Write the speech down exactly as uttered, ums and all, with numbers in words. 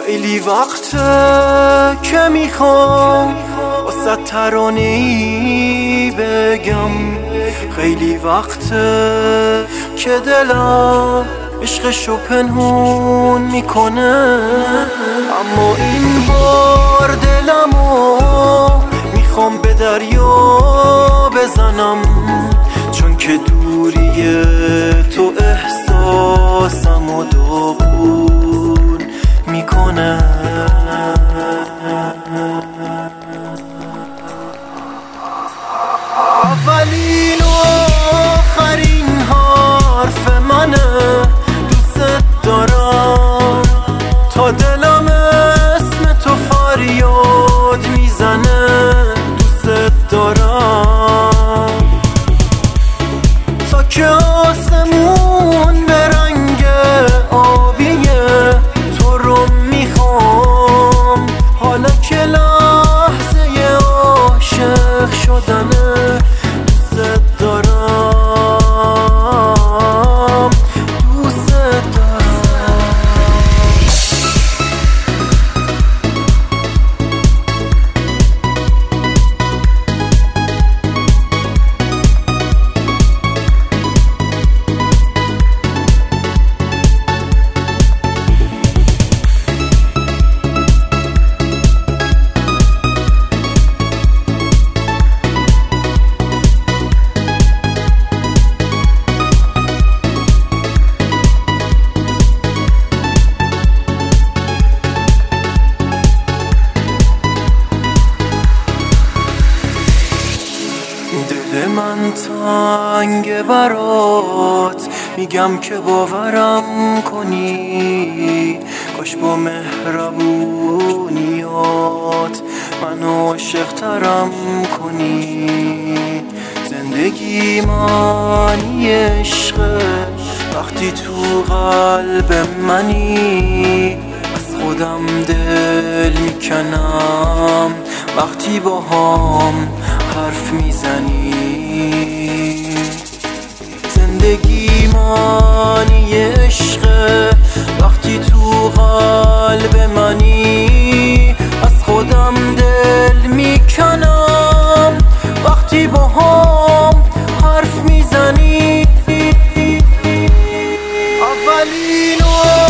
خیلی وقته که میخوام واسه ترانه‌ای بگم، خیلی وقته که دلم عشقشو پنهون میکنه، اما این بار دلمو میخوام به دریا بزنم، چون که دوری تو احساسمو داغون میکنه. اولین و آخرین حرف منه، دوست دارم تا دلم اسم تو فریاد میزنه، دوست دارم تا که آسمون به رنگ آبیه تو رو میخوام، حالا که لحظه عاشق شدنه، دوست دارم دوست دارم. دل من تنگ برات، میگم که باورم کنی، کاش با مهربونیات منو عاشق ترم کنی. زندگی معنی عشقه وقتی تو قلب منی، از خودم دل میکنم وقتی با هم حرف میزنی. زندگی معنی عشقه وقتی تو قلب منی، از خودم دل میکنم وقتی با هم حرف میزنی. اولین و